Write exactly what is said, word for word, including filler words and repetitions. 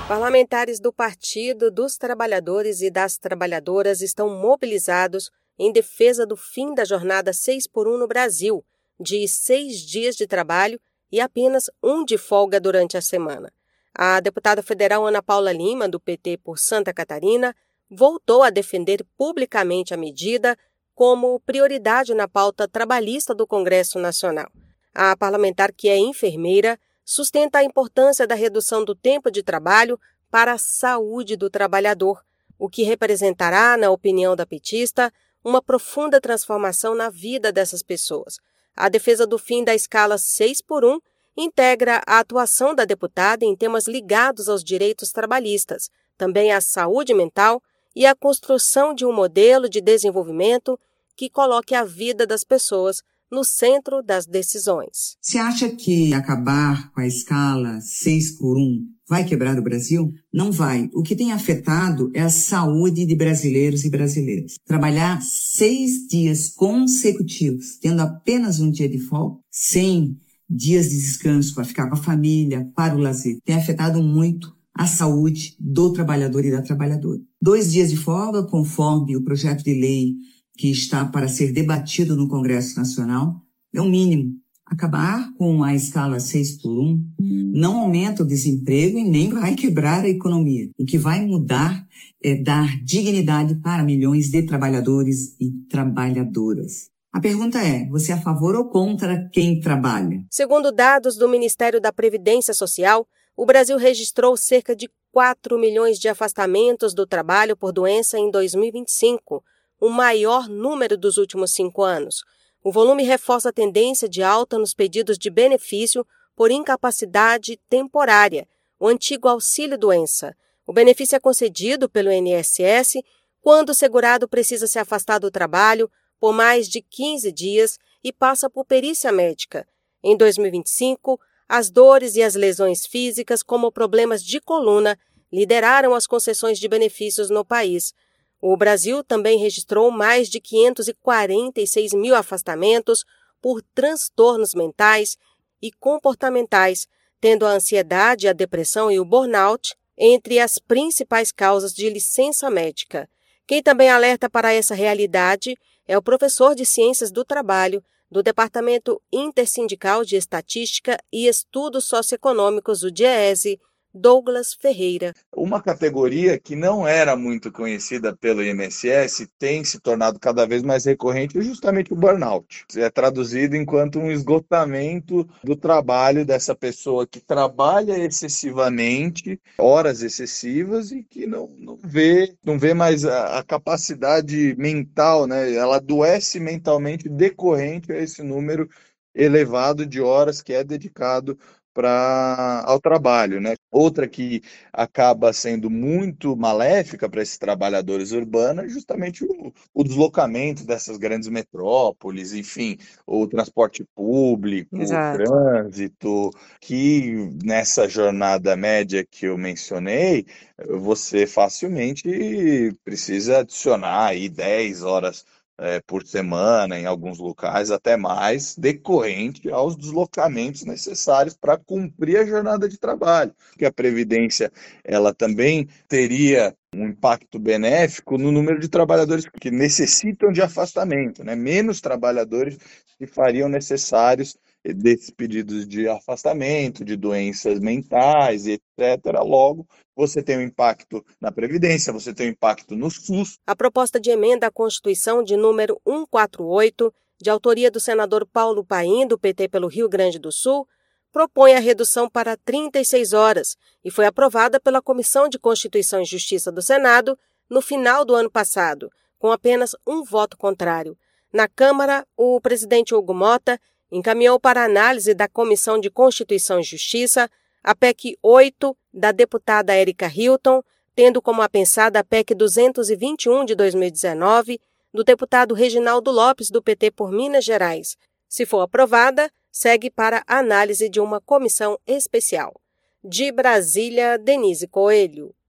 Parlamentares do Partido dos Trabalhadores e das Trabalhadoras estão mobilizados em defesa do fim da jornada seis por um no Brasil, de seis dias de trabalho e apenas um de folga durante a semana. A deputada federal Ana Paula Lima, do P T por Santa Catarina, voltou a defender publicamente a medida como prioridade na pauta trabalhista do Congresso Nacional. A parlamentar, que é enfermeira, sustenta a importância da redução do tempo de trabalho para a saúde do trabalhador, o que representará, na opinião da petista, uma profunda transformação na vida dessas pessoas. A defesa do fim da escala seis por um integra a atuação da deputada em temas ligados aos direitos trabalhistas, também à saúde mental e à construção de um modelo de desenvolvimento que coloque a vida das pessoas no centro das decisões. Você acha que acabar com a escala seis por um vai quebrar o Brasil? Não vai. O que tem afetado é a saúde de brasileiros e brasileiras. Trabalhar seis dias consecutivos, tendo apenas um dia de folga, sem dias de descanso para ficar com a família, para o lazer, tem afetado muito a saúde do trabalhador e da trabalhadora. Dois dias de folga, conforme o projeto de lei que está para ser debatido no Congresso Nacional, é o mínimo. Acabar com a escala seis por um não aumenta o desemprego e nem vai quebrar a economia. O que vai mudar é dar dignidade para milhões de trabalhadores e trabalhadoras. A pergunta é, você é a favor ou contra quem trabalha? Segundo dados do Ministério da Previdência Social, o Brasil registrou cerca de quatro milhões de afastamentos do trabalho por doença em dois mil e vinte e cinco, o maior número dos últimos cinco anos. O volume reforça a tendência de alta nos pedidos de benefício por incapacidade temporária, o antigo auxílio-doença. O benefício é concedido pelo I N S S quando o segurado precisa se afastar do trabalho por mais de quinze dias e passa por perícia médica. Em dois mil e vinte e cinco, as dores e as lesões físicas, como problemas de coluna, lideraram as concessões de benefícios no país. O Brasil também registrou mais de quinhentos e quarenta e seis mil afastamentos por transtornos mentais e comportamentais, tendo a ansiedade, a depressão e o burnout entre as principais causas de licença médica. Quem também alerta para essa realidade é o professor de Ciências do Trabalho do Departamento Intersindical de Estatística e Estudos Socioeconômicos, o DIEESE, Douglas Ferreira. Uma categoria que não era muito conhecida pelo I N S S tem se tornado cada vez mais recorrente, justamente o burnout. É traduzido enquanto um esgotamento do trabalho dessa pessoa que trabalha excessivamente, horas excessivas e que não, não vê, não vê mais a, a capacidade mental, né? Ela adoece mentalmente decorrente a esse número elevado de horas que é dedicado para ao trabalho, né? Outra que acaba sendo muito maléfica para esses trabalhadores urbanos é justamente o, o deslocamento dessas grandes metrópoles, enfim, o transporte público, Exato. o trânsito, que nessa jornada média que eu mencionei, você facilmente precisa adicionar aí dez horas É, por semana, em alguns locais, até mais, decorrente aos deslocamentos necessários para cumprir a jornada de trabalho. Porque a Previdência, ela também teria um impacto benéfico no número de trabalhadores que necessitam de afastamento, né? Menos trabalhadores que fariam necessários desses pedidos de afastamento, de doenças mentais, etcétera. Logo, você tem um impacto na Previdência, você tem um impacto no SUS. A proposta de emenda à Constituição de número cento e quarenta e oito, de autoria do senador Paulo Paim, do P T pelo Rio Grande do Sul, propõe a redução para trinta e seis horas e foi aprovada pela Comissão de Constituição e Justiça do Senado no final do ano passado, com apenas um voto contrário. Na Câmara, o presidente Hugo Mota encaminhou para análise da Comissão de Constituição e Justiça a P E C oito da deputada Érica Hilton, tendo como apensada a P E C duzentos e vinte e um de dois mil e dezenove, do deputado Reginaldo Lopes, do P T por Minas Gerais. Se for aprovada, segue para análise de uma comissão especial. De Brasília, Denise Coelho.